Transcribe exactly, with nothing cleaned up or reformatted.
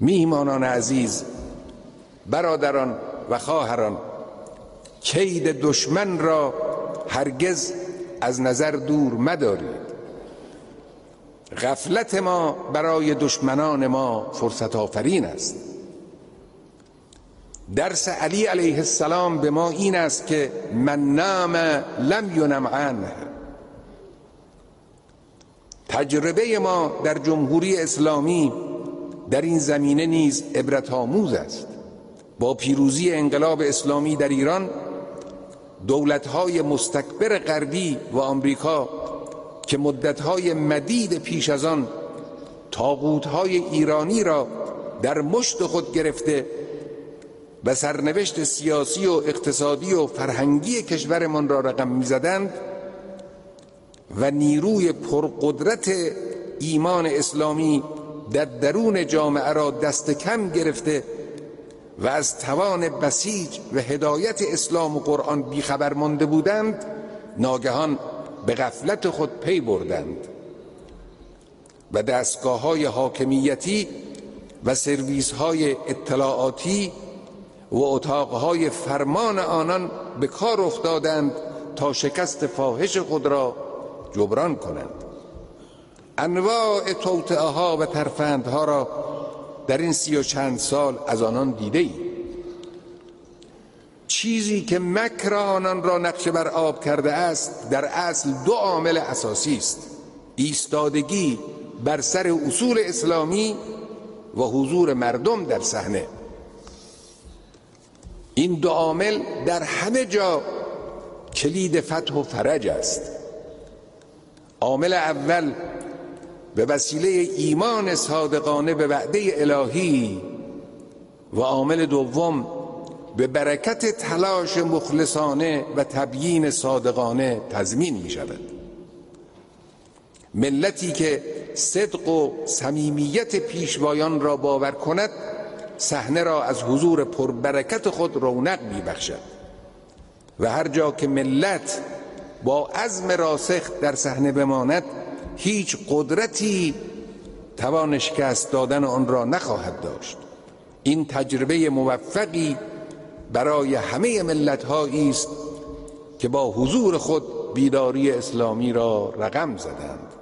میهمانان عزیز، برادران و خواهران، کید دشمن را هرگز از نظر دور مدارید. غفلت ما برای دشمنان ما فرصت آفرین است. درس علی علیه السلام به ما این است که من نام لم ینم عنه. تجربه ما در جمهوری اسلامی در این زمینه نیز عبرت آموز است. با پیروزی انقلاب اسلامی در ایران، دولت‌های مستکبر غربی و آمریکا که مدت‌های مدید پیش از آن طاغوت‌های ایرانی را در مشت خود گرفته و سرنوشت سیاسی و اقتصادی و فرهنگی کشورمان را رقم می‌زدند و نیروی پرقدرت ایمان اسلامی در درون جامعه را دست کم گرفته و از توان بسیج و هدایت اسلام و قرآن بیخبر مانده بودند، ناگهان به غفلت خود پی بردند و دستگاه‌های حاکمیتی و سرویس‌های اطلاعاتی و اتاق‌های فرمان آنان به کار افتادند تا شکست فاحش خود را جبران کنند. انواع توطئه‌ها و ترفندها را در این سی و چند سال از آنان دیده ای. چیزی که مکر آنان را نقش بر آب کرده است در اصل دو عامل اساسی است: ایستادگی بر سر اصول اسلامی و حضور مردم در صحنه. این دو عامل در همه جا کلید فتح و فرج است. عامل اول به وسیله ایمان صادقانه به وعده الهی و عامل دوم به برکت تلاش مخلصانه و تبیین صادقانه تضمین می شود. ملتی که صدق و صمیمیت پیشوایان را باور کند، صحنه را از حضور پربرکت خود رونق می بخشد و هر جا که ملت با عزم راسخ در صحنه بماند، هیچ قدرتی توان شکست دادن آن را نخواهد داشت. این تجربه موفقی برای همه ملت‌هایی است که با حضور خود بیداری اسلامی را رقم زدند.